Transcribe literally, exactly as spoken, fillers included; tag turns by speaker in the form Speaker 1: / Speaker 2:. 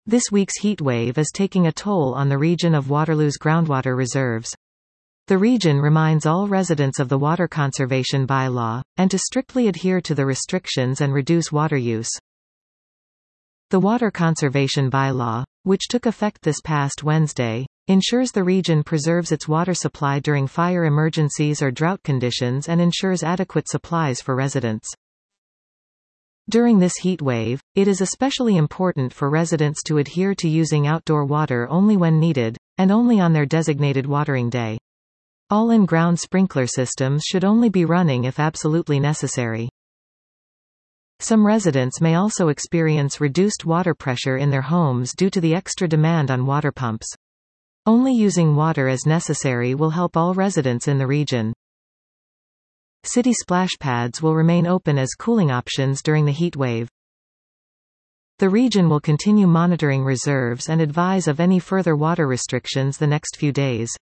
Speaker 1: This week's heatwave is taking a toll on the region of Waterloo's groundwater reserves. The region reminds all residents of the Water Conservation Bylaw, and to strictly adhere to the restrictions and reduce water use. The Water Conservation Bylaw, which took effect this past Wednesday, ensures the region preserves its water supply during fire emergencies or drought conditions and ensures adequate supplies for residents. During this heat wave, it is especially important for residents to adhere to using outdoor water only when needed, and only on their designated watering day. All in-ground sprinkler systems should only be running if absolutely necessary. Some residents may also experience reduced water pressure in their homes due to the extra demand on water pumps. Only using water as necessary will help all residents in the region. City splash pads will remain open as cooling options during the heat wave. The region will continue monitoring reserves and advise of any further water restrictions the next few days.